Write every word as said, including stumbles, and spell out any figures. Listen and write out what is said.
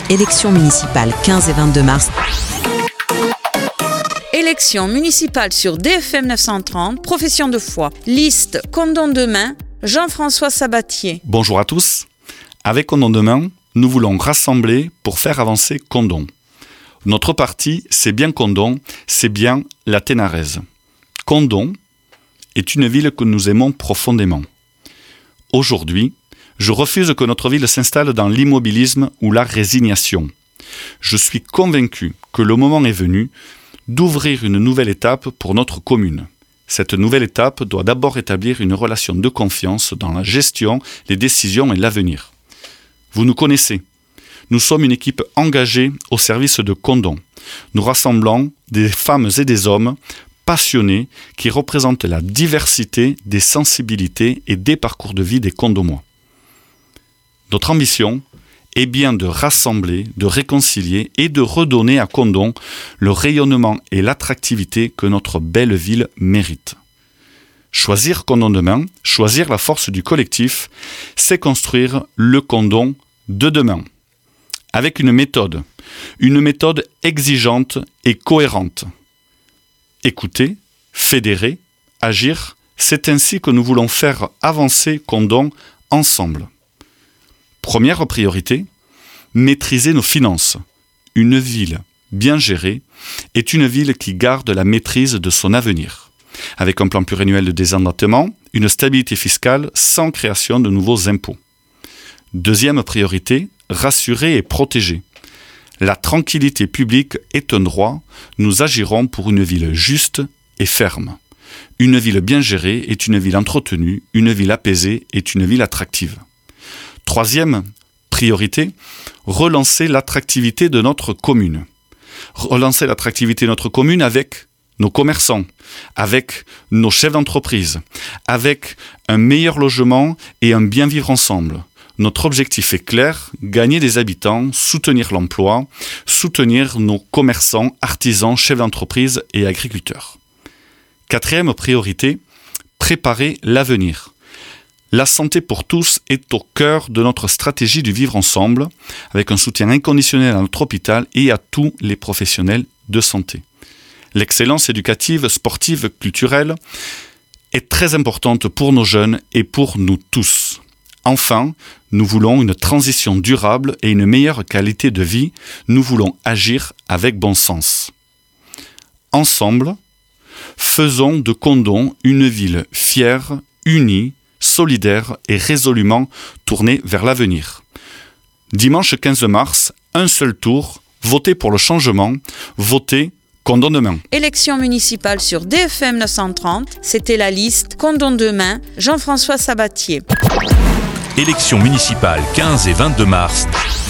Élections municipales quinze et vingt-deux mars. Élections municipales sur D F M neuf cent trente, profession de foi. Liste Condom demain, Jean-François Sabatier. Bonjour à tous. Avec Condom demain, nous voulons rassembler pour faire avancer Condom. Notre parti, c'est bien Condom, c'est bien la Ténarèze. Condom est une ville que nous aimons profondément. Aujourd'hui, je refuse que notre ville s'installe dans l'immobilisme ou la résignation. Je suis convaincu que le moment est venu d'ouvrir une nouvelle étape pour notre commune. Cette nouvelle étape doit d'abord établir une relation de confiance dans la gestion, les décisions et l'avenir. Vous nous connaissez. Nous sommes une équipe engagée au service de Condom. Nous rassemblons des femmes et des hommes passionnés qui représentent la diversité des sensibilités et des parcours de vie des Condomois. Notre ambition est bien de rassembler, de réconcilier et de redonner à Condom le rayonnement et l'attractivité que notre belle ville mérite. Choisir Condom demain, choisir la force du collectif, c'est construire le Condom de demain. Avec une méthode, une méthode exigeante et cohérente. Écouter, fédérer, agir, c'est ainsi que nous voulons faire avancer Condom ensemble. Première priorité, maîtriser nos finances. Une ville bien gérée est une ville qui garde la maîtrise de son avenir, avec un plan pluriannuel de désendettement, une stabilité fiscale sans création de nouveaux impôts. Deuxième priorité, rassurer et protéger. La tranquillité publique est un droit, nous agirons pour une ville juste et ferme. Une ville bien gérée est une ville entretenue, une ville apaisée est une ville attractive. Troisième priorité, relancer l'attractivité de notre commune. Relancer l'attractivité de notre commune avec nos commerçants, avec nos chefs d'entreprise, avec un meilleur logement et un bien vivre ensemble. Notre objectif est clair, gagner des habitants, soutenir l'emploi, soutenir nos commerçants, artisans, chefs d'entreprise et agriculteurs. Quatrième priorité, préparer l'avenir. La santé pour tous est au cœur de notre stratégie du vivre ensemble, avec un soutien inconditionnel à notre hôpital et à tous les professionnels de santé. L'excellence éducative, sportive, culturelle est très importante pour nos jeunes et pour nous tous. Enfin, nous voulons une transition durable et une meilleure qualité de vie. Nous voulons agir avec bon sens. Ensemble, faisons de Condom une ville fière, unie, solidaire et résolument tournée vers l'avenir. Dimanche quinze mars, un seul tour, votez pour le changement, votez Condom demain. Élections municipales sur D F M neuf cent trente, c'était la liste Condom demain, Jean-François Sabatier. Élections municipales quinze et vingt-deux mars.